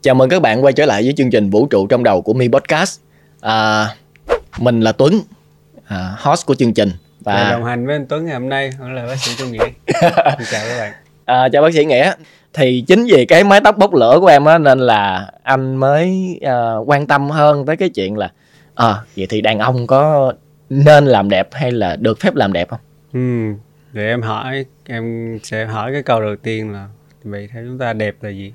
Chào mừng các bạn quay trở lại với chương trình Vũ trụ trong đầu của Mi Podcast. Mình là Tuấn, host của chương trình. Và đồng hành với anh Tuấn ngày hôm nay vẫn là bác sĩ Trung Nghĩa. Chào các bạn. Chào bác sĩ Nghĩa. Thì chính vì cái mái tóc bốc lửa của em á, nên là anh mới quan tâm hơn tới cái chuyện là vậy thì đàn ông có nên làm đẹp hay là được phép làm đẹp không? Để em sẽ hỏi cái câu đầu tiên là vậy theo chúng ta đẹp là gì?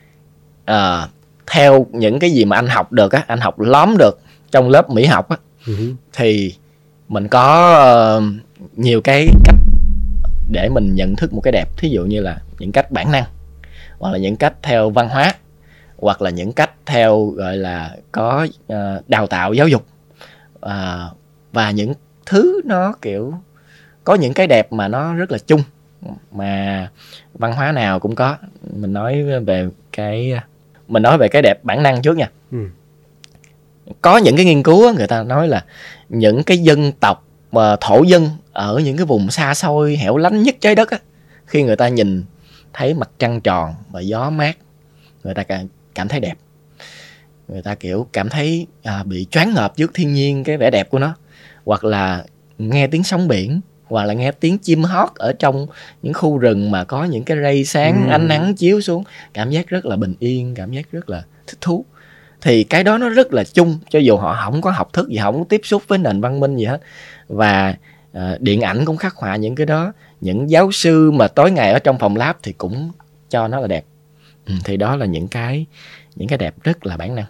Theo những cái gì mà anh học được á, anh học lóm được trong lớp mỹ học á, thì mình có nhiều cái cách để mình nhận thức một cái đẹp. Thí dụ như là những cách bản năng, hoặc là những cách theo văn hóa, hoặc là những cách theo gọi là có đào tạo giáo dục, và những thứ nó kiểu có những cái đẹp mà nó rất là chung, mà văn hóa nào cũng có. Mình nói về cái đẹp bản năng trước nha. Có những cái nghiên cứu người ta nói là những cái dân tộc thổ dân ở những cái vùng xa xôi hẻo lánh nhất trái đất á, khi người ta nhìn thấy mặt trăng tròn và gió mát, người ta cảm thấy đẹp. Người ta kiểu cảm thấy bị choáng ngợp trước thiên nhiên, cái vẻ đẹp của nó. Hoặc là nghe tiếng sóng biển, hoặc là nghe tiếng chim hót ở trong những khu rừng mà có những cái ray sáng ánh nắng chiếu xuống, cảm giác rất là bình yên, cảm giác rất là thích thú. Thì cái đó nó rất là chung, cho dù họ không có học thức gì, không có tiếp xúc với nền văn minh gì hết. Và điện ảnh cũng khắc họa những cái đó. Những giáo sư mà tối ngày ở trong phòng lab thì cũng cho nó là đẹp. Thì đó là những cái đẹp rất là bản năng.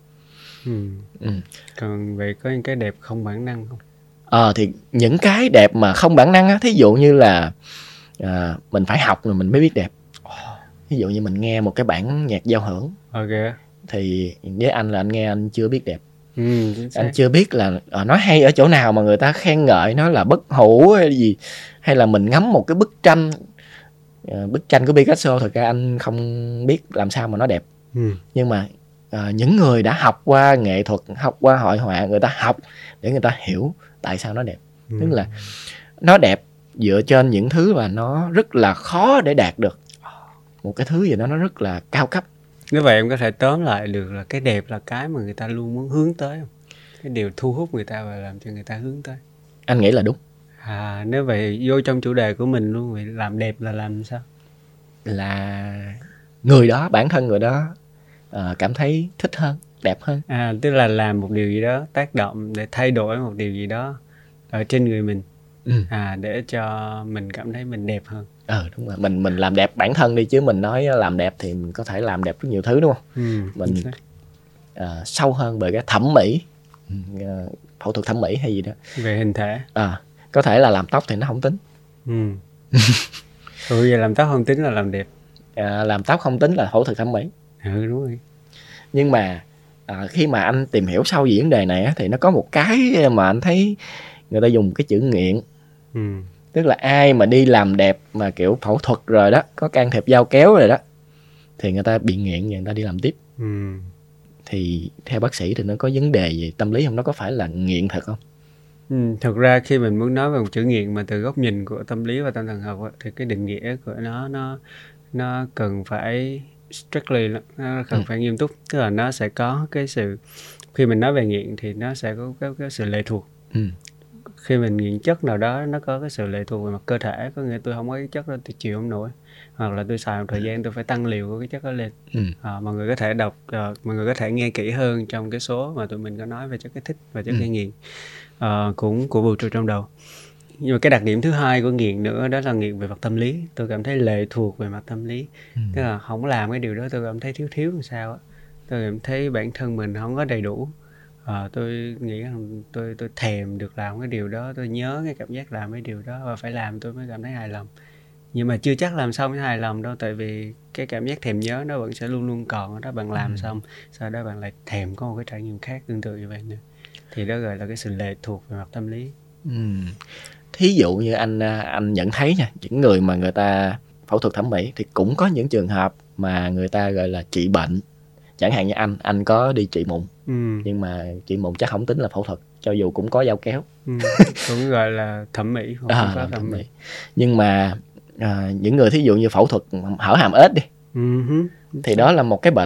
Còn vậy có những cái đẹp không bản năng không? Thì những cái đẹp mà không bản năng á, thí dụ như là mình phải học rồi mình mới biết đẹp. Ví dụ như mình nghe một cái bản nhạc giao hưởng, thì với anh là anh nghe anh chưa biết đẹp. Anh chưa biết là nó hay ở chỗ nào mà người ta khen ngợi nó là bất hủ hay gì. Hay là mình ngắm một cái bức tranh của Picasso, thật ra anh không biết làm sao mà nó đẹp. Nhưng mà những người đã học qua nghệ thuật, học qua hội họa, người ta học để người ta hiểu tại sao nó đẹp. Tức là nó đẹp dựa trên những thứ mà nó rất là khó để đạt được. Một cái thứ gì đó nó rất là cao cấp. Nếu vậy em có thể tóm lại được là cái đẹp là cái mà người ta luôn muốn hướng tới không? Cái điều thu hút người ta và làm cho người ta hướng tới. Anh nghĩ là đúng. Nếu vậy vô trong chủ đề của mình luôn, vậy làm đẹp là làm sao? Là người đó, bản thân người đó cảm thấy thích hơn, đẹp hơn. Tức là làm một điều gì đó tác động để thay đổi một điều gì đó ở trên người mình. Để cho mình cảm thấy mình đẹp hơn. Đúng rồi. Mình làm đẹp bản thân đi, chứ mình nói làm đẹp thì mình có thể làm đẹp rất nhiều thứ, đúng không? Mình sâu hơn về cái thẩm mỹ, phẫu thuật thẩm mỹ hay gì đó về hình thể. Có thể là làm tóc thì nó không tính. Vậy làm tóc không tính là làm đẹp. Làm tóc không tính là phẫu thuật thẩm mỹ. Đúng rồi. Nhưng mà khi mà anh tìm hiểu sâu về vấn đề này á, thì nó có một cái mà anh thấy người ta dùng cái chữ nghiện. Tức là ai mà đi làm đẹp mà kiểu phẫu thuật rồi đó, có can thiệp dao kéo rồi đó, thì người ta bị nghiện và người ta đi làm tiếp. Thì theo bác sĩ thì nó có vấn đề về tâm lý không? Nó có phải là nghiện thật không? Thực ra khi mình muốn nói về một chữ nghiện mà từ góc nhìn của tâm lý và tâm thần học á, thì cái định nghĩa của nó cần phải strictly, nó cần phải nghiêm túc. Tức là nó sẽ có cái sự, khi mình nói về nghiện thì nó sẽ có cái sự lệ thuộc. Khi mình nghiện chất nào đó, nó có cái sự lệ thuộc về mặt cơ thể. Có nghĩa tôi không có cái chất đó tôi chịu không nổi, hoặc là tôi xài một thời gian tôi phải tăng liều của cái chất đó lên. Mọi người có thể đọc, mọi người có thể nghe kỹ hơn trong cái số mà tụi mình có nói về chất kích thích và chất gây nghiện của vũ trụ trong đầu. Nhưng mà cái đặc điểm thứ hai của nghiện nữa đó là nghiện về mặt tâm lý. Tôi cảm thấy lệ thuộc về mặt tâm lý. Tức là không làm cái điều đó tôi cảm thấy thiếu làm sao á. Tôi cảm thấy bản thân mình không có đầy đủ. Tôi nghĩ rằng tôi thèm được làm cái điều đó, tôi nhớ cái cảm giác làm cái điều đó và phải làm tôi mới cảm thấy hài lòng. Nhưng mà chưa chắc làm xong mới hài lòng đâu, tại vì cái cảm giác thèm nhớ nó vẫn sẽ luôn luôn còn ở đó. Bạn làm xong, sau đó bạn lại thèm có một cái trải nghiệm khác tương tự như vậy nữa. Thì đó gọi là cái sự lệ thuộc về mặt tâm lý. Thí dụ như anh nhận thấy nha, những người mà người ta phẫu thuật thẩm mỹ thì cũng có những trường hợp mà người ta gọi là trị bệnh. Chẳng hạn như anh có đi trị mụn, nhưng mà trị mụn chắc không tính là phẫu thuật, cho dù cũng có dao kéo. Cũng gọi là thẩm mỹ, không có thẩm mỹ. Nhưng mà những người thí dụ như phẫu thuật hở hàm ếch đi, thì đó là một cái bệnh.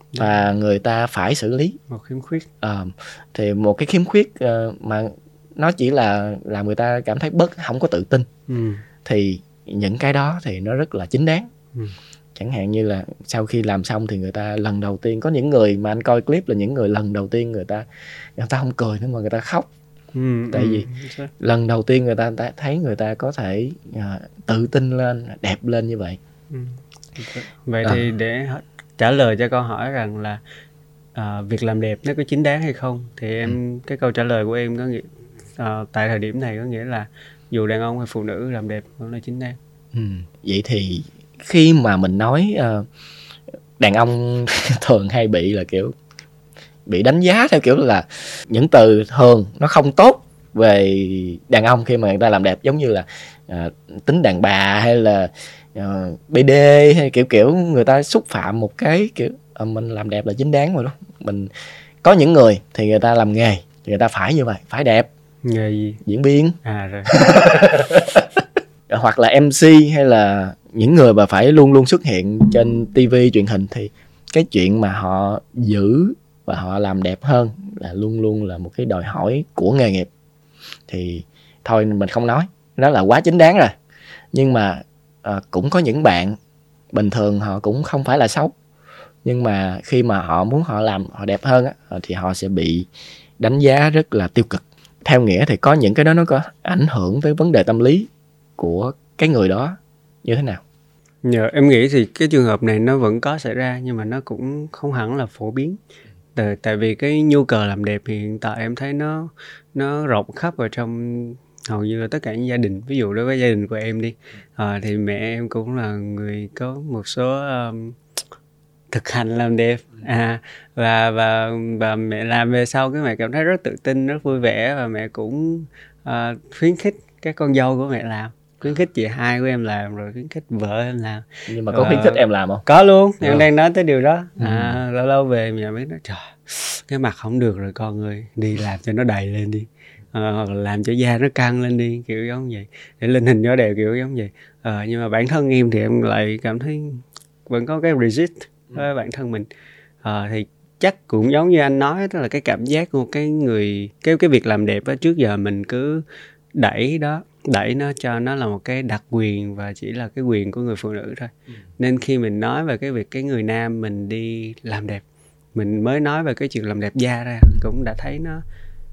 và người ta phải xử lý một khiếm khuyết. Thì một cái khiếm khuyết mà nó chỉ là làm người ta cảm thấy không có tự tin. Thì những cái đó thì nó rất là chính đáng. Chẳng hạn như là sau khi làm xong thì người ta lần đầu tiên, có những người mà anh coi clip là những người lần đầu tiên người ta không cười nữa mà người ta khóc. Tại vì lần đầu tiên người ta thấy người ta có thể tự tin lên, đẹp lên như vậy. Vậy thì để trả lời cho câu hỏi rằng là việc làm đẹp nó có chính đáng hay không, thì cái câu trả lời của em có nghĩa tại thời điểm này có nghĩa là dù đàn ông hay phụ nữ làm đẹp vẫn là chính đáng. Vậy thì khi mà mình nói đàn ông thường hay bị là kiểu bị đánh giá theo kiểu là những từ thường nó không tốt về đàn ông khi mà người ta làm đẹp, giống như là tính đàn bà hay là BD hay kiểu người ta xúc phạm một cái kiểu mình làm đẹp là chính đáng mà, đúng. Mình có những người thì người ta làm nghề thì người ta phải như vậy, phải đẹp. Nghề gì? Diễn viên. Rồi. Hoặc là MC hay là những người mà phải luôn luôn xuất hiện trên TV truyền hình, thì cái chuyện mà họ giữ và họ làm đẹp hơn là luôn luôn là một cái đòi hỏi của nghề nghiệp. Thì thôi mình không nói, đó là quá chính đáng rồi. Nhưng mà cũng có những bạn bình thường họ cũng không phải là xấu, nhưng mà khi mà họ muốn họ làm họ đẹp hơn thì họ sẽ bị đánh giá rất là tiêu cực. Theo nghĩa thì có những cái đó nó có ảnh hưởng tới vấn đề tâm lý của cái người đó như thế nào? Em nghĩ thì cái trường hợp này nó vẫn có xảy ra, nhưng mà nó cũng không hẳn là phổ biến. Tại vì cái nhu cầu làm đẹp thì hiện tại em thấy nó rộng khắp ở trong hầu như là tất cả những gia đình. Ví dụ đối với gia đình của em đi, thì mẹ em cũng là người có một số thực hành làm đẹp, và mẹ làm về sau cái mẹ cảm thấy rất tự tin, rất vui vẻ, và mẹ cũng khuyến khích các con dâu của mẹ làm, khuyến khích chị hai của em làm, rồi khuyến khích vợ em làm. Nhưng mà có khuyến khích em làm không? Có luôn, em đang nói tới điều đó. Lâu lâu về nhà mới nói trời, cái mặt không được rồi con ơi, đi làm cho nó đầy lên đi, hoặc là làm cho da nó căng lên đi, kiểu giống vậy, để lên hình cho đẹp, kiểu giống vậy. Nhưng mà bản thân em thì em lại cảm thấy vẫn có cái resist với bản thân mình. Thì chắc cũng giống như anh nói, tức là cái cảm giác của cái người, cái việc làm đẹp đó, trước giờ mình cứ đẩy nó cho nó là một cái đặc quyền và chỉ là cái quyền của người phụ nữ thôi. Nên khi mình nói về cái việc cái người nam mình đi làm đẹp, mình mới nói về cái chuyện làm đẹp da ra, cũng đã thấy nó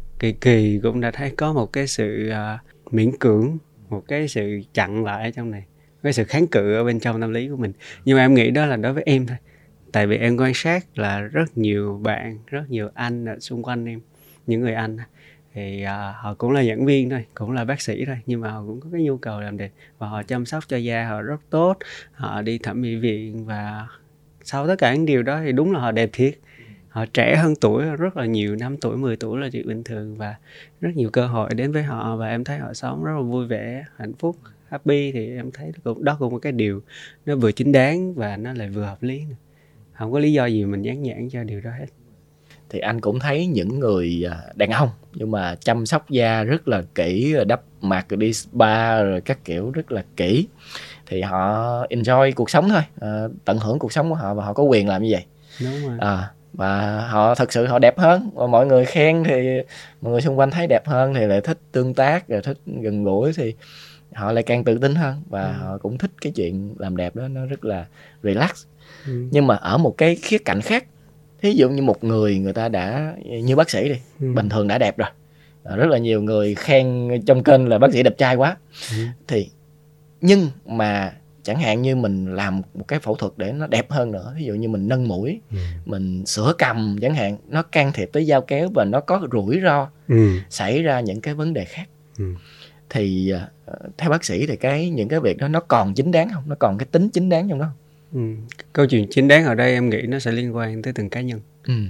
kỳ, cũng đã thấy có một cái sự miễn cưỡng, một cái sự chặn lại ở trong này, cái sự kháng cự ở bên trong tâm lý của mình. Nhưng mà em nghĩ đó là đối với em thôi, tại vì em quan sát là rất nhiều bạn, rất nhiều anh ở xung quanh em, những người anh thì họ cũng là giảng viên thôi, cũng là bác sĩ thôi, nhưng mà họ cũng có cái nhu cầu làm đẹp và họ chăm sóc cho da họ rất tốt, họ đi thẩm mỹ viện, và sau tất cả những điều đó thì đúng là họ đẹp thiệt. Họ trẻ hơn tuổi rất là nhiều, 5 tuổi, 10 tuổi là chuyện bình thường, và rất nhiều cơ hội đến với họ, và em thấy họ sống rất là vui vẻ, hạnh phúc, happy. Thì em thấy đó cũng một cái điều nó vừa chính đáng và nó lại vừa hợp lý nữa. Không có lý do gì mình dán nhãn cho điều đó hết. Thì anh cũng thấy những người đàn ông nhưng mà chăm sóc da rất là kỹ, đắp mặt rồi đi spa rồi các kiểu rất là kỹ, thì họ enjoy cuộc sống thôi, tận hưởng cuộc sống của họ, và họ có quyền làm như vậy. Đúng rồi. Và họ thật sự họ đẹp hơn, và mọi người khen thì mọi người xung quanh thấy đẹp hơn thì lại thích tương tác, rồi thích gần gũi, thì họ lại càng tự tin hơn, và họ cũng thích cái chuyện làm đẹp đó, nó rất là relax. Nhưng mà ở một cái khía cạnh khác, thí dụ như một người ta đã như bác sĩ đi, bình thường đã đẹp rồi, rất là nhiều người khen trong kênh là bác sĩ đẹp trai quá, thì nhưng mà chẳng hạn như mình làm một cái phẫu thuật để nó đẹp hơn nữa, ví dụ như mình nâng mũi, mình sửa cằm chẳng hạn, nó can thiệp tới dao kéo và nó có rủi ro xảy ra những cái vấn đề khác, thì theo bác sĩ thì những cái việc đó nó còn chính đáng không? Nó còn cái tính chính đáng trong đó không? Câu chuyện chính đáng ở đây em nghĩ nó sẽ liên quan tới từng cá nhân.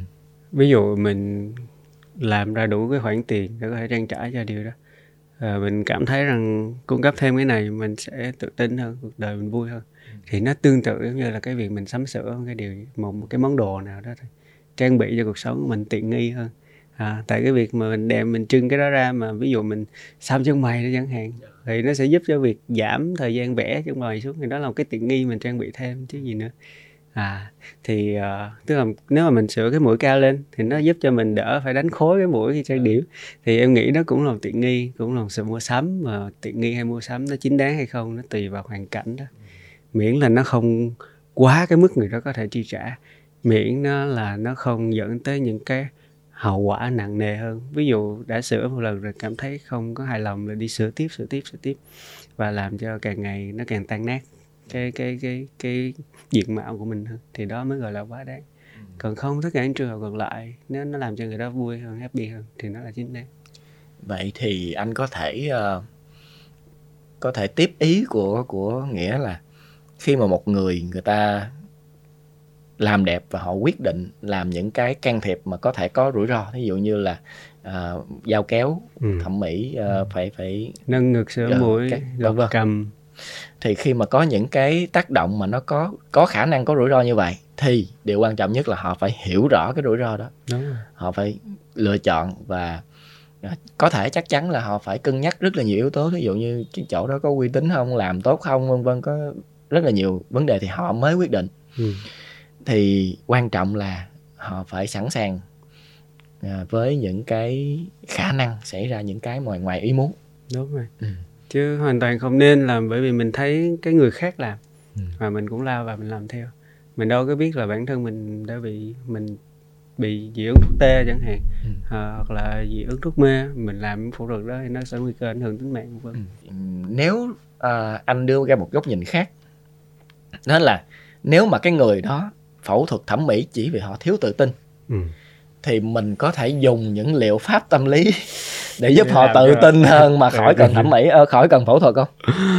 Ví dụ mình làm ra đủ cái khoản tiền để có thể trang trải cho điều đó, mình cảm thấy rằng cung cấp thêm cái này mình sẽ tự tin hơn, cuộc đời mình vui hơn, thì nó tương tự giống như là cái việc mình sắm sửa cái điều một cái món đồ nào đó thôi, trang bị cho cuộc sống của mình tiện nghi hơn. Tại cái việc mà mình đem mình trưng cái đó ra, mà ví dụ mình xăm chân mày đó chẳng hạn, thì nó sẽ giúp cho việc giảm thời gian vẽ chân mày xuống, thì đó là một cái tiện nghi mình trang bị thêm chứ gì nữa. Thì tức là nếu mà mình sửa cái mũi cao lên thì nó giúp cho mình đỡ phải đánh khối cái mũi khi trang điểm. Thì em nghĩ nó cũng là một tiện nghi, cũng là một sự mua sắm, mà tiện nghi hay mua sắm nó chính đáng hay không nó tùy vào hoàn cảnh đó. Miễn là nó không quá cái mức người đó có thể chi trả, miễn nó không dẫn tới những cái hậu quả nặng nề hơn. Ví dụ đã sửa một lần rồi cảm thấy không có hài lòng, rồi đi sửa tiếp và làm cho càng ngày nó càng tan nát cái diện mạo của mình hơn, thì đó mới gọi là quá đáng. Còn không, tất cả những trường hợp còn lại, nếu nó làm cho người đó vui hơn, happy hơn thì nó là chính đáng. Vậy thì anh có thể tiếp ý của Nghĩa là khi mà một người ta làm đẹp và họ quyết định làm những cái can thiệp mà có thể có rủi ro, ví dụ như là dao kéo thẩm mỹ, phải nâng ngực, sửa mũi, gọt cằm, thì khi mà có những cái tác động mà nó có khả năng có rủi ro như vậy, thì điều quan trọng nhất là họ phải hiểu rõ cái rủi ro đó. Đúng rồi. Họ phải lựa chọn, và có thể chắc chắn là họ phải cân nhắc rất là nhiều yếu tố, ví dụ như cái chỗ đó có uy tín không, làm tốt không, vân vân, có rất là nhiều vấn đề thì họ mới quyết định. Thì quan trọng là họ phải sẵn sàng với những cái khả năng xảy ra những cái ngoài ý muốn. Đúng rồi. Chứ hoàn toàn không nên làm bởi vì mình thấy cái người khác làm và mình cũng lao vào mình làm theo. Mình đâu có biết là bản thân mình đã bị dị ứng thuốc tê chẳng hạn, hoặc là dị ứng thuốc mê, mình làm phẫu thuật đó thì nó sẽ nguy cơ ảnh hưởng tính mạng của mình. Nếu anh đưa ra một góc nhìn khác, đó là nếu mà cái người đó phẫu thuật thẩm mỹ chỉ vì họ thiếu tự tin, thì mình có thể dùng những liệu pháp tâm lý để giúp họ tự tin hơn mà khỏi cần thẩm mỹ, khỏi cần phẫu thuật không?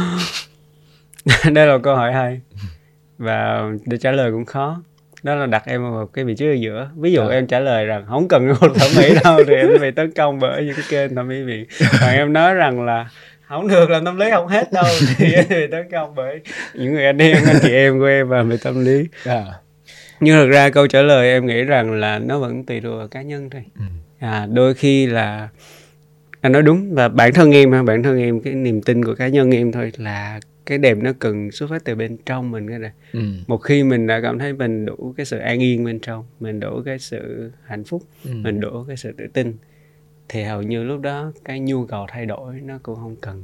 Đây là câu hỏi hay, và để trả lời cũng khó. Đó là đặt em vào cái vị trí ở giữa. Ví dụ em trả lời rằng không cần phẫu thuật thẩm mỹ đâu thì em sẽ bị tấn công bởi những cái kênh thẩm mỹ viện. Còn em nói rằng là không được làm tâm lý không hết đâu thì em bị tấn công bởi những người anh chị em của em và về tâm lý. Nhưng thực ra câu trả lời em nghĩ rằng là nó vẫn tùy thuộc vào cá nhân thôi. Đôi khi là anh nói đúng, và bản thân em cái niềm tin của cá nhân em thôi, là cái đẹp nó cần xuất phát từ bên trong mình cái này. Một khi mình đã cảm thấy mình đủ cái sự an yên bên trong, mình đủ cái sự hạnh phúc, mình đủ cái sự tự tin, thì hầu như lúc đó cái nhu cầu thay đổi nó cũng không cần.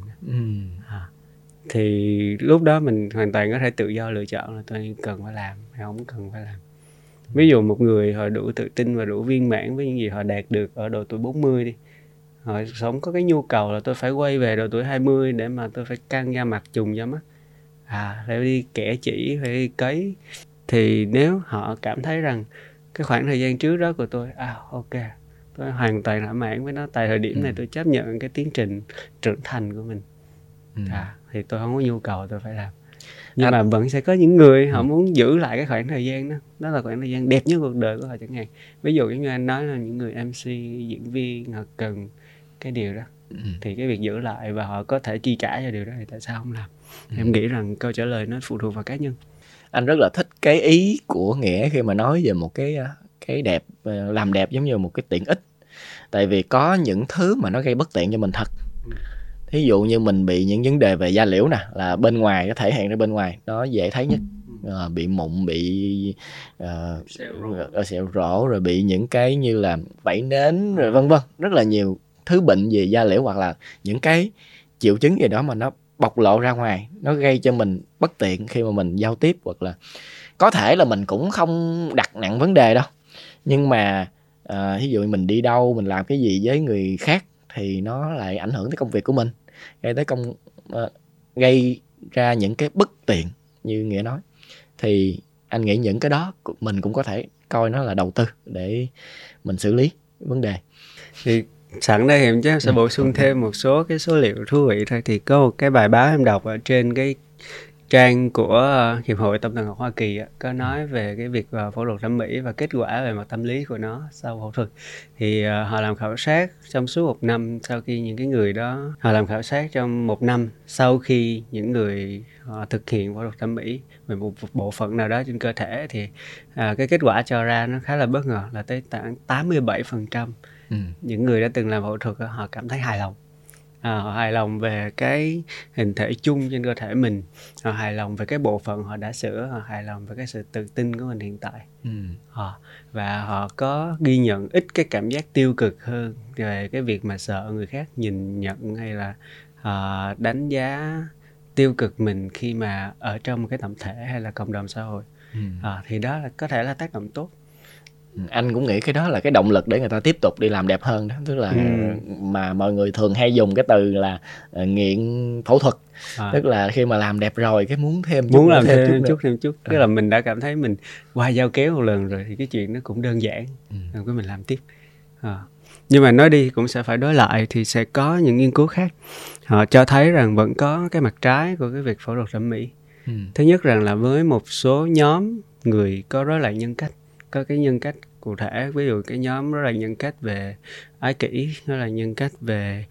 Thì lúc đó mình hoàn toàn có thể tự do lựa chọn là tôi cần phải làm hay không cần phải làm. Ví dụ một người họ đủ tự tin và đủ viên mãn với những gì họ đạt được ở độ tuổi 40 đi, họ sống có cái nhu cầu là tôi phải quay về độ tuổi 20 để mà tôi phải căng da mặt, trùng da mắt, phải đi kẻ chỉ, phải đi cấy. Thì nếu họ cảm thấy rằng cái khoảng thời gian trước đó của tôi ok, tôi hoàn toàn thỏa mãn với nó, tại thời điểm này tôi chấp nhận cái tiến trình trưởng thành của mình, thì tôi không có nhu cầu tôi phải làm. Nhưng mà vẫn sẽ có những người họ muốn giữ lại cái khoảng thời gian đó, đó là khoảng thời gian đẹp nhất cuộc đời của họ chẳng hạn. Ví dụ như anh nói là những người MC, diễn viên họ cần cái điều đó, thì cái việc giữ lại và họ có thể chi trả cho điều đó thì tại sao không làm? Em nghĩ rằng câu trả lời nó phụ thuộc vào cá nhân. Anh rất là thích cái ý của Nghĩa khi mà nói về một cái đẹp, làm đẹp giống như một cái tiện ích. Tại vì có những thứ mà nó gây bất tiện cho mình thật. Thí dụ như mình bị những vấn đề về da liễu nè, là bên ngoài, nó thể hiện ra bên ngoài, nó dễ thấy nhất. Bị mụn, bị sẹo rỗ, rồi bị những cái như là vảy nến, rồi vân vân. Rất là nhiều thứ bệnh về da liễu, hoặc là những cái triệu chứng gì đó mà nó bộc lộ ra ngoài, nó gây cho mình bất tiện khi mà mình giao tiếp, hoặc là có thể là mình cũng không đặt nặng vấn đề đâu, nhưng mà ví dụ mình đi đâu, mình làm cái gì với người khác thì nó lại ảnh hưởng tới công việc của mình, gây ra những cái bất tiện như Nghĩa nói. Thì anh nghĩ những cái đó mình cũng có thể coi nó là đầu tư để mình xử lý vấn đề. Thì sẵn đây em chắc sẽ bổ sung thêm một số cái số liệu thú vị thôi. Thì có một cái bài báo em đọc ở trên cái trang của Hiệp hội Tâm thần học Hoa Kỳ có nói về cái việc phẫu thuật thẩm mỹ và kết quả về mặt tâm lý của nó sau phẫu thuật. Thì họ làm khảo sát trong suốt 1 năm sau khi những cái người đó, họ làm khảo sát trong 1 năm sau khi những người họ thực hiện phẫu thuật thẩm mỹ về một bộ phận nào đó trên cơ thể, thì cái kết quả cho ra nó khá là bất ngờ, là tới 87% những người đã từng làm phẫu thuật họ cảm thấy hài lòng. họ hài lòng về cái hình thể chung trên cơ thể mình, họ hài lòng về cái bộ phận họ đã sửa, họ hài lòng về cái sự tự tin của mình hiện tại. Và họ có ghi nhận ít cái cảm giác tiêu cực hơn về cái việc mà sợ người khác nhìn nhận hay là đánh giá tiêu cực mình khi mà ở trong một cái tập thể hay là cộng đồng xã hội. Thì đó là có thể là tác động tốt. Anh cũng nghĩ cái đó là cái động lực để người ta tiếp tục đi làm đẹp hơn đó. Tức là mà mọi người thường hay dùng cái từ là nghiện phẫu thuật. Tức là khi mà làm đẹp rồi cái muốn làm thêm chút. Tức là mình đã cảm thấy mình qua dao kéo một lần rồi thì cái chuyện nó cũng đơn giản, rồi cái mình làm tiếp. Nhưng mà nói đi cũng sẽ phải đối lại, thì sẽ có những nghiên cứu khác họ cho thấy rằng vẫn có cái mặt trái của cái việc phẫu thuật thẩm mỹ. Thứ nhất rằng là với một số nhóm người có rối loạn nhân cách, có cái nhân cách cụ thể, ví dụ cái nhóm rối loạn nhân cách về ái kỷ, đó là nhân cách về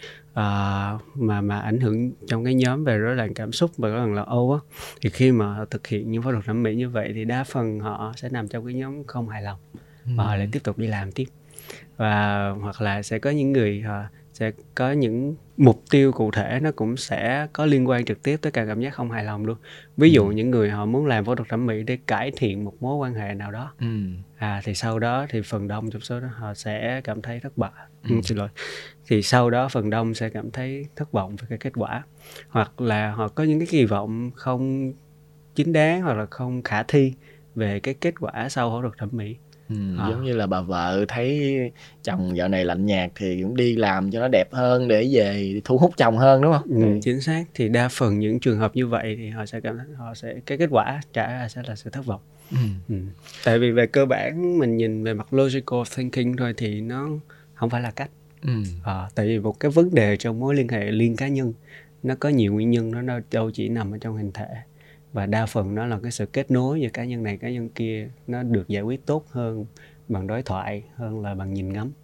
mà ảnh hưởng trong cái nhóm về rối loạn cảm xúc và rối loạn lo âu á, thì khi mà họ thực hiện những phẫu thuật thẩm mỹ như vậy thì đa phần họ sẽ nằm trong cái nhóm không hài lòng và họ lại tiếp tục đi làm tiếp. Và hoặc là sẽ có những người họ sẽ có những mục tiêu cụ thể, nó cũng sẽ có liên quan trực tiếp tới cả cảm giác không hài lòng luôn. Ví dụ những người họ muốn làm phẫu thuật thẩm mỹ để cải thiện một mối quan hệ nào đó, thì sau đó thì phần đông trong số đó họ sẽ cảm thấy thất bại. Thì sau đó phần đông sẽ cảm thấy thất vọng về cái kết quả, hoặc là họ có những cái kỳ vọng không chính đáng hoặc là không khả thi về cái kết quả sau phẫu thuật thẩm mỹ. Giống như là bà vợ thấy chồng dạo này lạnh nhạt thì cũng đi làm cho nó đẹp hơn để về thu hút chồng hơn, đúng không? Chính xác. Thì đa phần những trường hợp như vậy thì họ sẽ cảm thấy cái kết quả trả ra sẽ là sự thất vọng. Tại vì về cơ bản mình nhìn về mặt logical thinking thôi thì nó không phải là cách. Tại vì một cái vấn đề trong mối liên hệ liên cá nhân nó có nhiều nguyên nhân, nó đâu chỉ nằm ở trong hình thể, và đa phần nó là cái sự kết nối giữa cá nhân này cá nhân kia, nó được giải quyết tốt hơn bằng đối thoại hơn là bằng nhìn ngắm.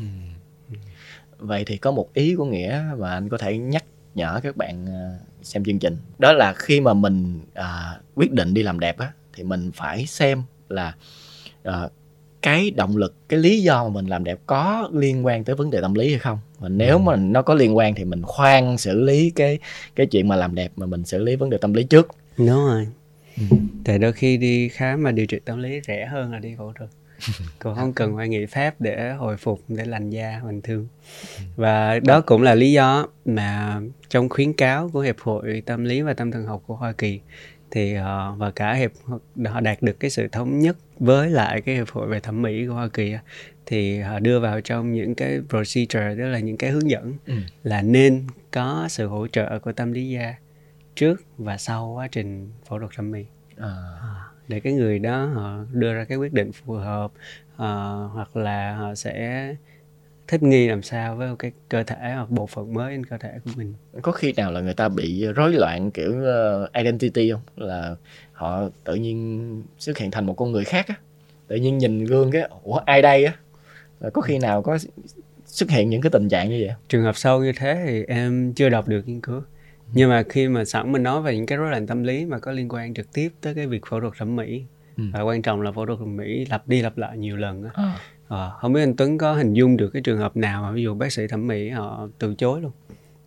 Vậy thì có một ý của Nghĩa mà anh có thể nhắc nhở các bạn xem chương trình, đó là khi mà mình quyết định đi làm đẹp á, thì mình phải xem là cái động lực, cái lý do mà mình làm đẹp có liên quan tới vấn đề tâm lý hay không. Và nếu mà nó có liên quan thì mình khoan xử lý cái chuyện mà làm đẹp, mà mình xử lý vấn đề tâm lý trước. Đúng rồi. Tại đôi khi đi khám mà điều trị tâm lý rẻ hơn là đi phẫu thuật. Còn không cần phải nghị pháp để hồi phục, để lành da bình thường. Và đó cũng là lý do mà trong khuyến cáo của Hiệp hội Tâm lý và Tâm thần học của Hoa Kỳ thì và cả họ đạt được cái sự thống nhất với lại cái Hiệp hội về thẩm mỹ của Hoa Kỳ, thì họ đưa vào trong những cái procedure, tức là những cái hướng dẫn là nên có sự hỗ trợ của tâm lý gia trước và sau quá trình phẫu thuật thẩm mỹ, để cái người đó họ đưa ra cái quyết định phù hợp, hoặc là họ sẽ thích nghi làm sao với cái cơ thể hoặc bộ phận mới trên cơ thể của mình. Có khi nào là người ta bị rối loạn kiểu identity không? Là họ tự nhiên xuất hiện thành một con người khác á, tự nhiên nhìn gương cái ủa ai đây á? Có khi nào có xuất hiện những cái tình trạng như vậy? Trường hợp sâu như thế thì em chưa đọc được nghiên cứu. Nhưng mà khi mà sẵn mình nói về những cái rối loạn tâm lý mà có liên quan trực tiếp tới cái việc phẫu thuật thẩm mỹ, và quan trọng là phẫu thuật thẩm mỹ lặp đi lặp lại nhiều lần á. Không biết anh Tuấn có hình dung được cái trường hợp nào mà ví dụ bác sĩ thẩm mỹ họ từ chối luôn,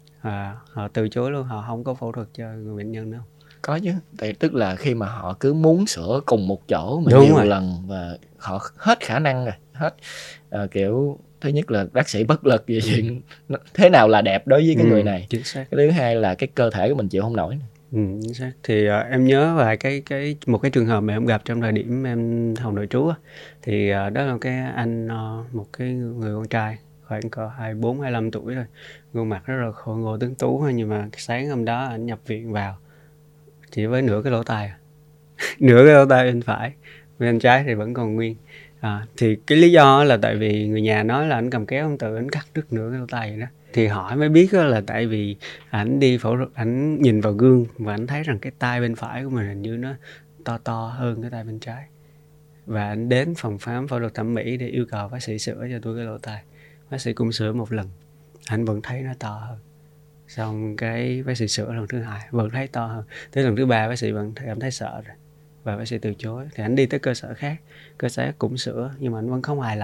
họ từ chối luôn, họ không có phẫu thuật cho người bệnh nhân đâu? Có chứ, tức là khi mà họ cứ muốn sửa cùng một chỗ mà nhiều lần và họ hết khả năng rồi, hết kiểu thứ nhất là bác sĩ bất lực về chuyện thế nào là đẹp đối với cái người này. Chính xác. Cái thứ hai là cái cơ thể của mình chịu không nổi. Chính xác. Thì em nhớ về một cái trường hợp mà em gặp trong thời điểm em học nội trú á, thì đó là cái anh, một cái người con trai khoảng cỡ 24-25 tuổi thôi, gương mặt rất là khôi ngô tuấn tú thôi, nhưng mà sáng hôm đó anh nhập viện vào chỉ với nửa cái lỗ tai nửa cái lỗ tai bên phải, bên trái thì vẫn còn nguyên. Thì cái lý do là tại vì người nhà nói là anh cầm kéo ông tự anh cắt đứt nửa cái lỗ tai vậy đó. Thì hỏi mới biết là tại vì ảnh đi phẫu thuật, ảnh nhìn vào gương và ảnh thấy rằng cái tai bên phải của mình hình như nó to hơn cái tai bên trái, và ảnh đến phòng khám phẫu thuật thẩm mỹ để yêu cầu bác sĩ sửa cho tôi cái lỗ tai. Bác sĩ cũng sửa một lần, anh vẫn thấy nó to hơn. Xong cái bác sĩ sửa lần thứ hai vẫn thấy to hơn, tới lần thứ ba bác sĩ vẫn cảm thấy sợ rồi và bác sĩ từ chối. Thì anh đi tới cơ sở khác cũng sửa nhưng mà anh vẫn không hài lòng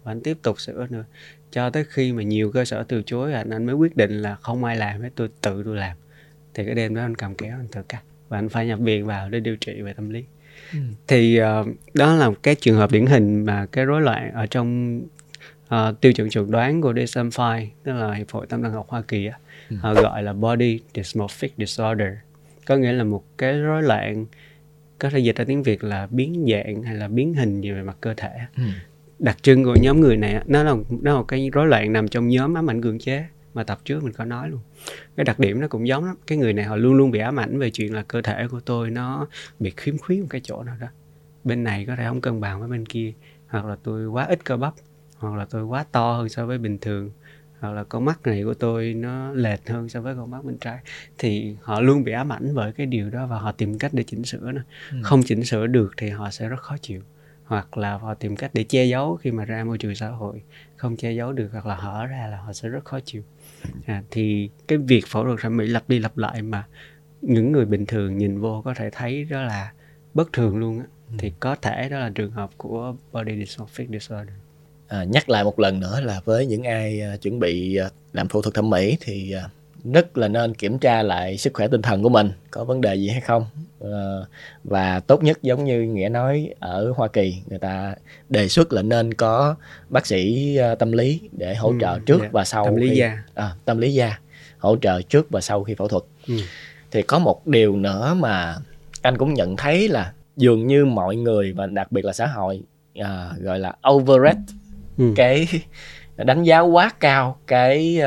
và anh tiếp tục sửa nữa, cho tới khi mà nhiều cơ sở từ chối anh mới quyết định là không ai làm hết, tôi làm. Thì cái đêm đó anh cầm kéo anh tự cắt và anh phải nhập viện vào để điều trị về tâm lý. Thì đó là cái trường hợp điển hình mà cái rối loạn ở trong tiêu chuẩn chẩn đoán của DSM-5, tức là Hiệp hội Tâm thần học Hoa Kỳ á, họ gọi là Body Dysmorphic Disorder, có nghĩa là một cái rối loạn, có thể dịch ra tiếng Việt là biến dạng hay là biến hình gì về mặt cơ thể. Đặc trưng của nhóm người này nó là một cái rối loạn nằm trong nhóm ám ảnh cưỡng chế mà tập trước mình có nói luôn. Cái đặc điểm nó cũng giống lắm. Cái người này họ luôn luôn bị ám ảnh về chuyện là cơ thể của tôi nó bị khiếm khuyết một cái chỗ nào đó, bên này có thể không cân bằng với bên kia, hoặc là tôi quá ít cơ bắp, hoặc là tôi quá to hơn so với bình thường, hoặc là con mắt này của tôi nó lệch hơn so với con mắt bên trái. Thì họ luôn bị ám ảnh bởi cái điều đó và họ tìm cách để chỉnh sửa nó. Không chỉnh sửa được thì họ sẽ rất khó chịu, hoặc là họ tìm cách để che giấu khi mà ra môi trường xã hội. Không che giấu được hoặc là hở ra là họ sẽ rất khó chịu. Thì cái việc phẫu thuật thẩm mỹ lặp đi lặp lại mà những người bình thường nhìn vô có thể thấy đó là bất thường luôn á, thì có thể đó là trường hợp của Body Dysmorphic Disorder. Nhắc lại một lần nữa là với những ai chuẩn bị làm phẫu thuật thẩm mỹ thì rất là nên kiểm tra lại sức khỏe tinh thần của mình có vấn đề gì hay không. Và tốt nhất, giống như Nghĩa nói, ở Hoa Kỳ người ta đề xuất là nên có bác sĩ tâm lý để hỗ trợ trước và sau tâm lý gia hỗ trợ trước và sau khi phẫu thuật. Thì có một điều nữa mà anh cũng nhận thấy là dường như mọi người và đặc biệt là xã hội gọi là overrate, cái đánh giá quá cao cái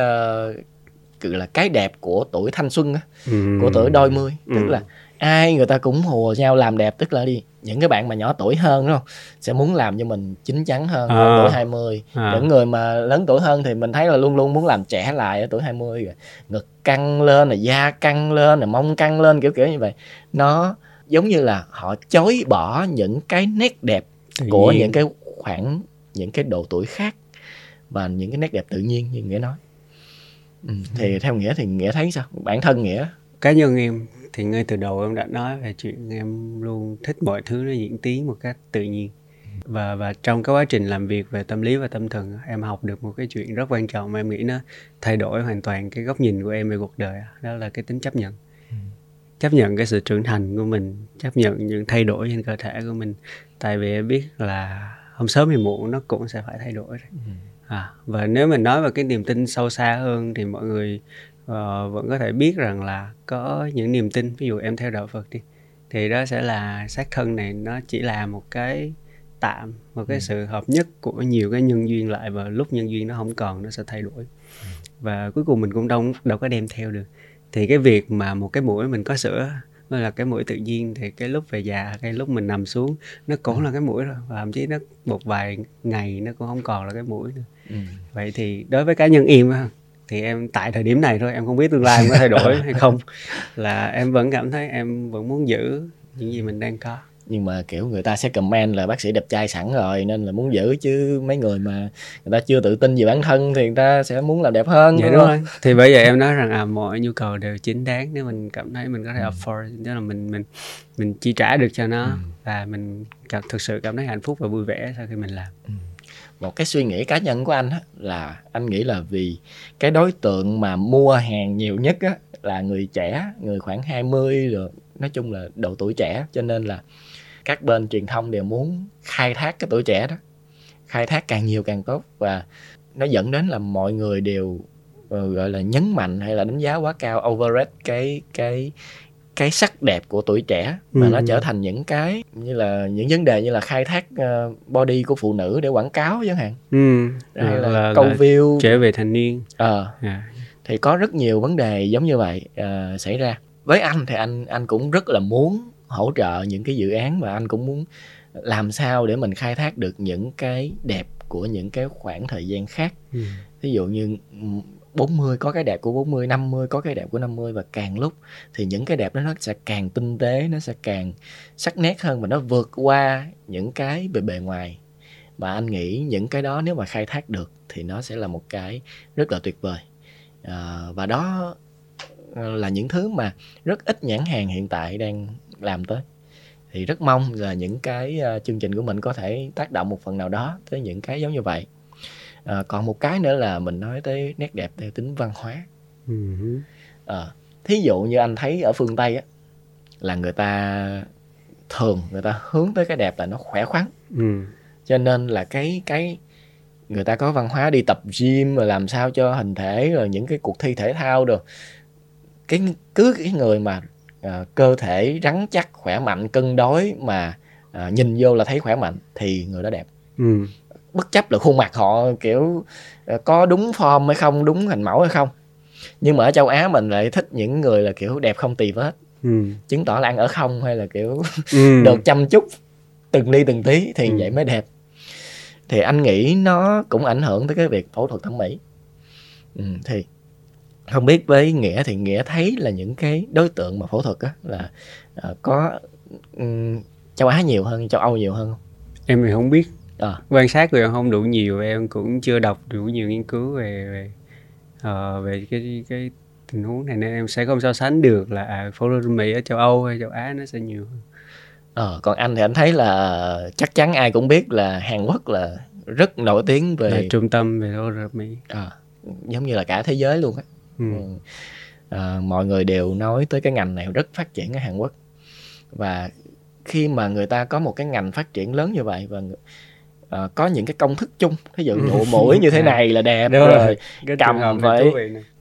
là cái đẹp của tuổi thanh xuân á, của tuổi đôi mươi. Tức là ai người ta cũng hùa nhau làm đẹp, tức là những cái bạn mà nhỏ tuổi hơn đúng không, sẽ muốn làm cho mình chín chắn hơn ở tuổi 20. Những người mà lớn tuổi hơn thì mình thấy là luôn luôn muốn làm trẻ lại ở tuổi 20, rồi ngực căng lên, rồi da căng lên, rồi mông căng lên, kiểu như vậy. Nó giống như là họ chối bỏ những cái nét đẹp của những cái khoảng, những cái độ tuổi khác và những cái nét đẹp tự nhiên như Nghĩa nói. Thì theo Nghĩa thì Nghĩa thấy sao? Bản thân Nghĩa, cá nhân em thì ngay từ đầu em đã nói về chuyện em luôn thích mọi thứ nó diễn tiến một cách tự nhiên. Và trong cái quá trình làm việc về tâm lý và tâm thần, em học được một cái chuyện rất quan trọng mà em nghĩ nó thay đổi hoàn toàn cái góc nhìn của em về cuộc đời. Đó là cái tính chấp nhận. Chấp nhận cái sự trưởng thành của mình, chấp nhận những thay đổi trên cơ thể của mình. Tại vì em biết là không sớm thì muộn nó cũng sẽ phải thay đổi. Và nếu mình nói về cái niềm tin sâu xa hơn thì mọi người vẫn có thể biết rằng là có những niềm tin, ví dụ em theo đạo Phật đi, thì đó sẽ là xác thân này nó chỉ là một cái tạm, một cái sự hợp nhất của nhiều cái nhân duyên lại, và lúc nhân duyên nó không còn nó sẽ thay đổi, và cuối cùng mình cũng đâu có đem theo được. Thì cái việc mà một cái mũi mình có sữa nó là cái mũi tự nhiên, thì cái lúc về già, cái lúc mình nằm xuống nó cũng là cái mũi rồi, và thậm chí nó một vài ngày nó cũng không còn là cái mũi nữa. Vậy thì đối với cá nhân em thì em tại thời điểm này thôi, em không biết tương lai em có thay đổi hay không, là em vẫn cảm thấy em vẫn muốn giữ những gì mình đang có. Nhưng mà kiểu người ta sẽ comment là bác sĩ đẹp trai sẵn rồi nên là muốn giữ, chứ mấy người mà người ta chưa tự tin về bản thân thì người ta sẽ muốn làm đẹp hơn. Dạ đúng rồi. Thì bây giờ em nói rằng mọi nhu cầu đều chính đáng nếu mình cảm thấy mình có thể afford, tức là mình chi trả được cho nó, và mình thực sự cảm thấy hạnh phúc và vui vẻ sau khi mình làm. Một cái suy nghĩ cá nhân của anh á, là anh nghĩ là vì cái đối tượng mà mua hàng nhiều nhất á, là người trẻ, người khoảng 20 rồi, nói chung là độ tuổi trẻ, cho nên là các bên truyền thông đều muốn khai thác cái tuổi trẻ đó, khai thác càng nhiều càng tốt, và nó dẫn đến là mọi người đều gọi là nhấn mạnh hay là đánh giá quá cao, overrate cái sắc đẹp của tuổi trẻ, mà nó trở thành những cái như là những vấn đề như là khai thác body của phụ nữ để quảng cáo chẳng hạn, hay là câu view trở về thành niên. Thì có rất nhiều vấn đề giống như vậy xảy ra. Với anh thì anh cũng rất là muốn hỗ trợ những cái dự án, và anh cũng muốn làm sao để mình khai thác được những cái đẹp của những cái khoảng thời gian khác. Ví dụ như 40 có cái đẹp của 40, 50 có cái đẹp của 50, và càng lúc thì những cái đẹp đó nó sẽ càng tinh tế, nó sẽ càng sắc nét hơn, và nó vượt qua những cái bề ngoài. Và anh nghĩ những cái đó nếu mà khai thác được thì nó sẽ là một cái rất là tuyệt vời. Và đó là những thứ mà rất ít nhãn hàng hiện tại đang làm tới. Thì rất mong là những cái chương trình của mình có thể tác động một phần nào đó tới những cái giống như vậy. Còn một cái nữa là mình nói tới nét đẹp theo tính văn hóa. Thí dụ như anh thấy ở phương Tây á, là người ta hướng tới cái đẹp là nó khỏe khoắn. Cho nên là cái người ta có văn hóa đi tập gym rồi làm sao cho hình thể, rồi những cái cuộc thi thể thao rồi. Cứ cái người mà cơ thể rắn chắc, khỏe mạnh, cân đối mà nhìn vô là thấy khỏe mạnh thì người đó đẹp. Bất chấp là khuôn mặt họ kiểu có đúng form hay không, đúng hình mẫu hay không. Nhưng mà ở châu Á mình lại thích những người là kiểu đẹp không tì vết. Chứng tỏ là ăn ở không, hay là kiểu được chăm chút từng ly từng tí thì vậy mới đẹp. Thì anh nghĩ nó cũng ảnh hưởng tới cái việc phẫu thuật thẩm mỹ. Thì không biết với Nghĩa thì Nghĩa thấy là những cái đối tượng mà phẫu thuật á là có châu Á nhiều hơn, châu Âu nhiều hơn không? Em thì không biết. Quan sát của em không đủ nhiều, em cũng chưa đọc đủ nhiều nghiên cứu về cái tình huống này, nên em sẽ không so sánh được là phẫu thuật thẩm mỹ ở châu Âu hay châu Á nó sẽ nhiều hơn. Còn anh thì anh thấy là chắc chắn ai cũng biết là Hàn Quốc là rất nổi tiếng về là trung tâm về phẫu thuật thẩm mỹ, giống như là cả thế giới luôn á. Mọi người đều nói tới cái ngành này rất phát triển ở Hàn Quốc. Và khi mà người ta có một cái ngành phát triển lớn như vậy và có những cái công thức chung, ví dụ nụ mũi như thế này là đẹp rồi, cầm phải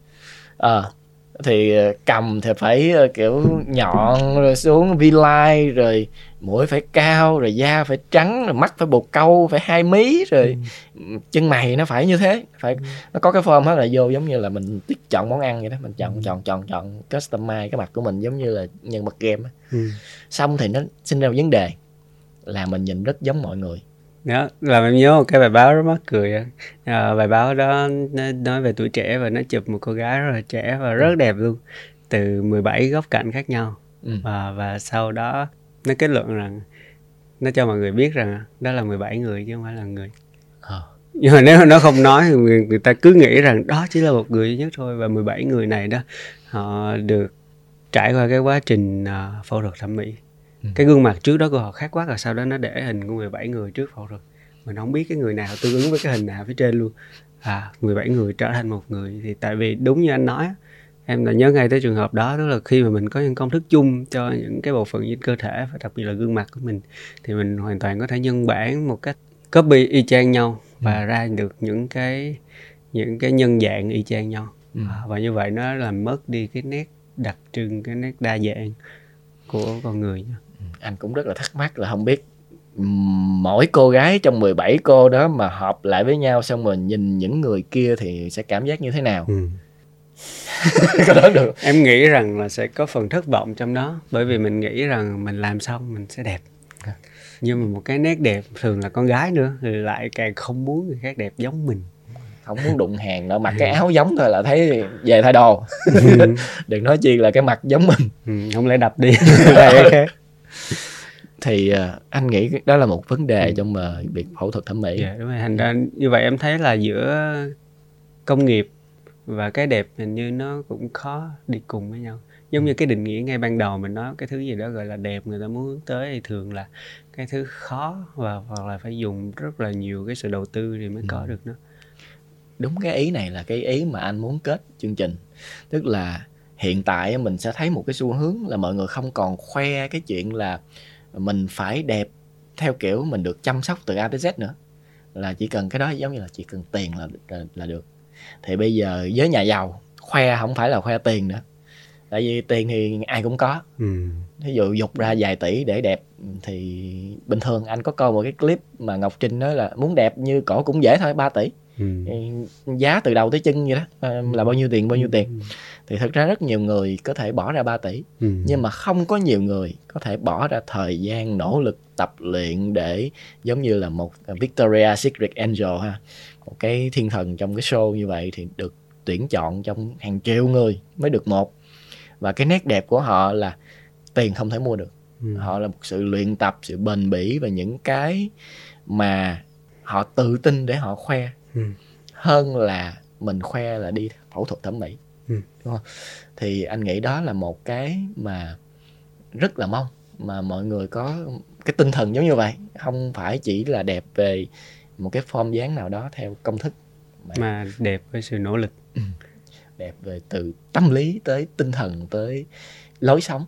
thì cầm thì phải kiểu nhọn rồi xuống V-line, rồi mũi phải cao, rồi da phải trắng, rồi mắt phải bột câu, phải 2 mí, rồi chân mày nó phải như thế, phải nó có cái form hết, là vô giống như là mình chọn món ăn vậy đó, mình chọn customize cái mặt của mình giống như là nhân vật game. Xong thì nó sinh ra một vấn đề là mình nhìn rất giống mọi người. Đó, làm em nhớ một cái bài báo rất mắc cười. Bài báo đó nói về tuổi trẻ và nó chụp một cô gái rất là trẻ và rất đẹp luôn, từ 17 góc cạnh khác nhau. Và sau đó nó kết luận rằng, nó cho mọi người biết rằng đó là 17 người chứ không phải là người. Nhưng mà nếu nó không nói thì người ta cứ nghĩ rằng đó chỉ là một người duy nhất thôi. Và 17 người này đó, họ được trải qua cái quá trình phẫu thuật thẩm mỹ. Cái gương mặt trước đó của họ khác quá, rồi sau đó nó để hình của 17 người trước phẫu thuật. Mình không biết cái người nào tương ứng với cái hình nào phía trên luôn. 17 người trở thành một người. Thì tại vì đúng như anh nói, em là nhớ ngay tới trường hợp đó. Đó là khi mà mình có những công thức chung cho những cái bộ phận trên cơ thể, và đặc biệt là gương mặt của mình, thì mình hoàn toàn có thể nhân bản một cách copy y chang nhau và ra được những cái nhân dạng y chang nhau. Và như vậy nó làm mất đi cái nét đặc trưng, cái nét đa dạng của con người. Anh cũng rất là thắc mắc là không biết mỗi cô gái trong 17 cô đó mà hợp lại với nhau, xong rồi nhìn những người kia thì sẽ cảm giác như thế nào? Có đó được. Em nghĩ rằng là sẽ có phần thất vọng trong đó, bởi vì mình nghĩ rằng mình làm xong mình sẽ đẹp. Nhưng mà một cái nét đẹp thường là con gái nữa thì lại càng không muốn người khác đẹp giống mình, không muốn đụng hàng nữa, mặc cái áo giống thôi là thấy về thay đồ. Đừng nói chi là cái mặt giống mình. Không lẽ đập đi. Thì anh nghĩ đó là một vấn đề trong việc phẫu thuật thẩm mỹ. Đúng rồi. Thành ra như vậy em thấy là giữa công nghiệp và cái đẹp hình như nó cũng khó đi cùng với nhau. Giống như cái định nghĩa ngay ban đầu mình nói cái thứ gì đó gọi là đẹp, người ta muốn hướng tới thì thường là cái thứ khó, và hoặc là phải dùng rất là nhiều cái sự đầu tư thì mới có được nó. Đúng, cái ý này là cái ý mà anh muốn kết chương trình. Tức là hiện tại mình sẽ thấy một cái xu hướng là mọi người không còn khoe cái chuyện là mình phải đẹp theo kiểu mình được chăm sóc từ A tới Z nữa, là chỉ cần cái đó, giống như là chỉ cần tiền là được. Thì bây giờ với nhà giàu khoe không phải là khoe tiền nữa, tại vì tiền thì ai cũng có. Ví dụ dục ra vài tỷ để đẹp thì bình thường. Anh có coi một cái clip mà Ngọc Trinh nói là muốn đẹp như cổ cũng dễ thôi, 3 tỷ. Giá từ đầu tới chân vậy đó, là bao nhiêu tiền. Thì thật ra rất nhiều người có thể bỏ ra 3 tỷ, nhưng mà không có nhiều người có thể bỏ ra thời gian nỗ lực tập luyện để giống như là một Victoria's Secret Angel ha, một cái thiên thần trong cái show như vậy, thì được tuyển chọn trong hàng triệu người mới được một. Và cái nét đẹp của họ là tiền không thể mua được. Họ là một sự luyện tập, sự bền bỉ và những cái mà họ tự tin để họ khoe, hơn là mình khoe là đi phẫu thuật thẩm mỹ. Đúng không? Thì anh nghĩ đó là một cái mà rất là mong mà mọi người có cái tinh thần giống như vậy, không phải chỉ là đẹp về một cái form dáng nào đó theo công thức. mà đẹp với sự nỗ lực. Đẹp về từ tâm lý tới tinh thần tới lối sống.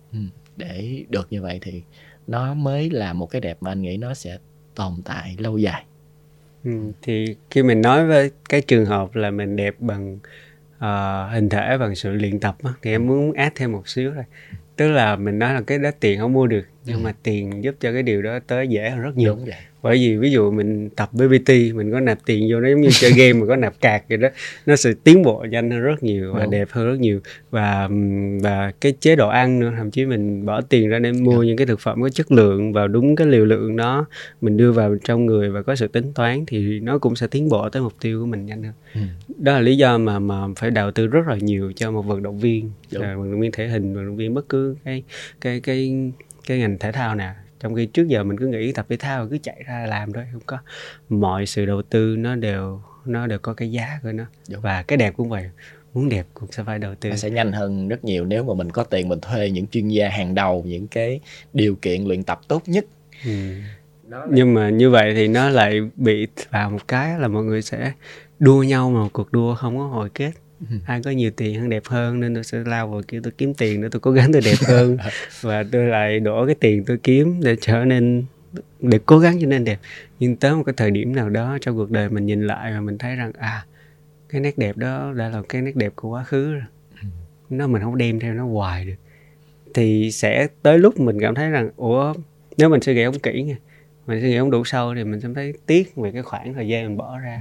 Để được như vậy thì nó mới là một cái đẹp mà anh nghĩ nó sẽ tồn tại lâu dài. Thì khi mình nói với cái trường hợp là mình đẹp bằng hình thể, bằng sự luyện tập á, thì em muốn add thêm một xíu thôi. Tức là mình nói là cái đó tiền không mua được, nhưng mà tiền giúp cho cái điều đó tới dễ hơn rất nhiều. Đúng vậy. Bởi vì ví dụ mình tập với PT, mình có nạp tiền vô, nó giống như chơi game mà có nạp cạc vậy đó, nó sẽ tiến bộ nhanh hơn rất nhiều và đẹp hơn rất nhiều. Và cái chế độ ăn nữa, thậm chí mình bỏ tiền ra để mua những cái thực phẩm có chất lượng vào đúng cái liều lượng đó, mình đưa vào trong người và có sự tính toán, thì nó cũng sẽ tiến bộ tới mục tiêu của mình nhanh hơn. Đó là lý do mà phải đầu tư rất là nhiều cho một vận động viên, vận động viên thể hình, vận động viên bất cứ cái ngành thể thao nào. Trong khi trước giờ mình cứ nghĩ tập thể thao cứ chạy ra làm thôi, không có. Mọi sự đầu tư nó đều có cái giá của nó. Và cái đẹp cũng vậy, muốn đẹp cũng sẽ phải đầu tư. Nó sẽ nhanh hơn rất nhiều nếu mà mình có tiền, mình thuê những chuyên gia hàng đầu, những cái điều kiện luyện tập tốt nhất. Nhưng mà như vậy thì nó lại bị vào một cái là mọi người sẽ đua nhau mà một cuộc đua không có hồi kết. Ai có nhiều tiền hơn, đẹp hơn, nên tôi sẽ lao vào kiểu tôi kiếm tiền để tôi cố gắng tôi đẹp hơn. Và tôi lại đổ cái tiền tôi kiếm để trở nên, để cố gắng cho nên đẹp. Nhưng tới một cái thời điểm nào đó trong cuộc đời mình nhìn lại và mình thấy rằng cái nét đẹp đó đã là cái nét đẹp của quá khứ rồi. Nó mình không đem theo nó hoài được. Thì sẽ tới lúc mình cảm thấy rằng nếu mình suy nghĩ không kỹ nha, mình suy nghĩ không đủ sâu, thì mình sẽ thấy tiếc về cái khoảng thời gian mình bỏ ra.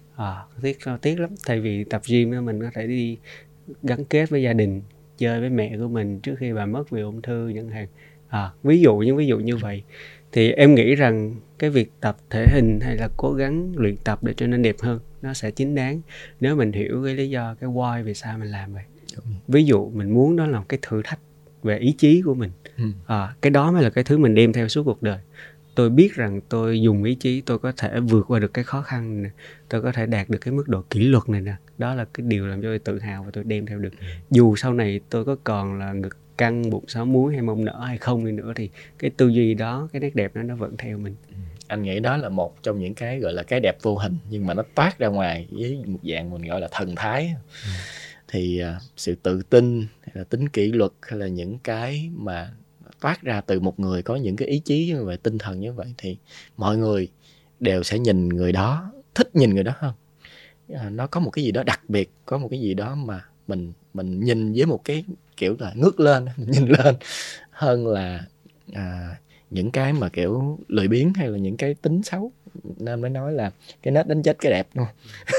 Tiếc lắm. Thay vì tập gym đó, mình có thể đi gắn kết với gia đình, chơi với mẹ của mình trước khi bà mất vì ung thư chẳng hạn. Ví dụ như vậy. Thì em nghĩ rằng cái việc tập thể hình hay là cố gắng luyện tập để trở nên đẹp hơn, nó sẽ chính đáng nếu mình hiểu cái lý do, cái why vì sao mình làm vậy. Ví dụ mình muốn đó là một cái thử thách về ý chí của mình. Cái đó mới là cái thứ mình đem theo suốt cuộc đời. Tôi biết rằng tôi dùng ý chí, tôi có thể vượt qua được cái khó khăn này, tôi có thể đạt được cái mức độ kỷ luật này nè. Đó là cái điều làm cho tôi tự hào và tôi đem theo được. Dù sau này tôi có còn là ngực căng, bụng 6 múi hay mông nở hay không đi nữa, thì cái tư duy đó, cái nét đẹp đó nó vẫn theo mình. Anh nghĩ đó là một trong những cái gọi là cái đẹp vô hình, nhưng mà nó toát ra ngoài với một dạng mình gọi là thần thái. Thì sự tự tin hay là tính kỷ luật hay là những cái mà toát ra từ một người có những cái ý chí như vậy, tinh thần như vậy, thì mọi người đều sẽ nhìn người đó, thích nhìn người đó hơn. Nó có một cái gì đó đặc biệt, có một cái gì đó mà mình nhìn với một cái kiểu là ngước lên, nhìn lên hơn là những cái mà kiểu lười biếng hay là những cái tính xấu. Nên mới nói là cái nết đánh chết cái đẹp luôn.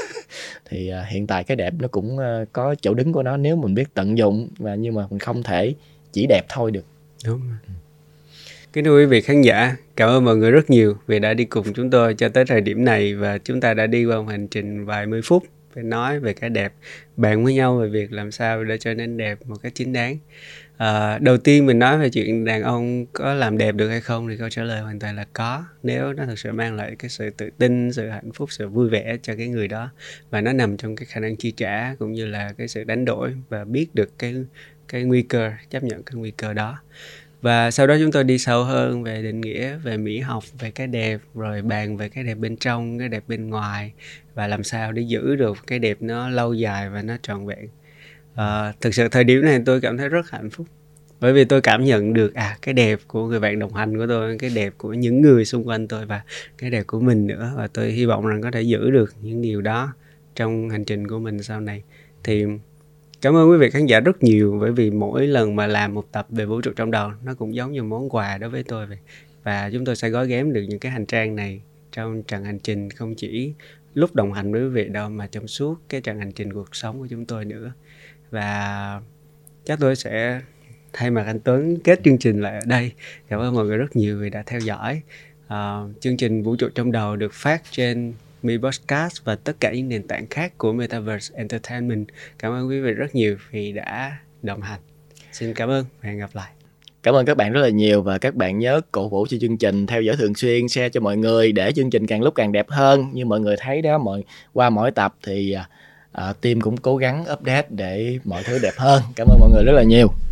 Thì hiện tại cái đẹp nó cũng có chỗ đứng của nó nếu mình biết tận dụng, nhưng mà mình không thể chỉ đẹp thôi được. Đúng rồi. Kính thưa quý vị khán giả, cảm ơn mọi người rất nhiều vì đã đi cùng chúng tôi cho tới thời điểm này, và chúng ta đã đi qua một hành trình vài mươi phút để nói về cái đẹp, bàn với nhau về việc làm sao để trở nên đẹp một cách chính đáng. Đầu tiên mình nói về chuyện đàn ông có làm đẹp được hay không, thì câu trả lời hoàn toàn là có, nếu nó thực sự mang lại cái sự tự tin, sự hạnh phúc, sự vui vẻ cho cái người đó, và nó nằm trong cái khả năng chi trả cũng như là cái sự đánh đổi và biết được cái nguy cơ, chấp nhận cái nguy cơ đó. Và sau đó chúng tôi đi sâu hơn về định nghĩa, về mỹ học, về cái đẹp, rồi bàn về cái đẹp bên trong, cái đẹp bên ngoài, và làm sao để giữ được cái đẹp nó lâu dài và nó trọn vẹn. Thực sự thời điểm này tôi cảm thấy rất hạnh phúc, bởi vì tôi cảm nhận được cái đẹp của người bạn đồng hành của tôi, cái đẹp của những người xung quanh tôi và cái đẹp của mình nữa. Và tôi hy vọng rằng có thể giữ được những điều đó trong hành trình của mình sau này. Thì cảm ơn quý vị khán giả rất nhiều, bởi vì mỗi lần mà làm một tập về vũ trụ trong đầu, nó cũng giống như món quà đối với tôi vậy. Và chúng tôi sẽ gói ghém được những cái hành trang này trong trận hành trình, không chỉ lúc đồng hành với quý vị đâu, mà trong suốt cái trận hành trình cuộc sống của chúng tôi nữa. Và chắc tôi sẽ thay mặt anh Tuấn kết chương trình lại ở đây. Cảm ơn mọi người rất nhiều vì đã theo dõi. Chương trình Vũ trụ trong đầu được phát trên Mi Podcast và tất cả những nền tảng khác của Metaverse Entertainment. Cảm ơn quý vị rất nhiều vì đã đồng hành. Xin cảm ơn và hẹn gặp lại. Cảm ơn các bạn rất là nhiều, và các bạn nhớ cổ vũ cho chương trình, theo dõi thường xuyên, share cho mọi người để chương trình càng lúc càng đẹp hơn. Như mọi người thấy đó, qua mỗi tập thì team cũng cố gắng update để mọi thứ đẹp hơn. Cảm ơn mọi người rất là nhiều.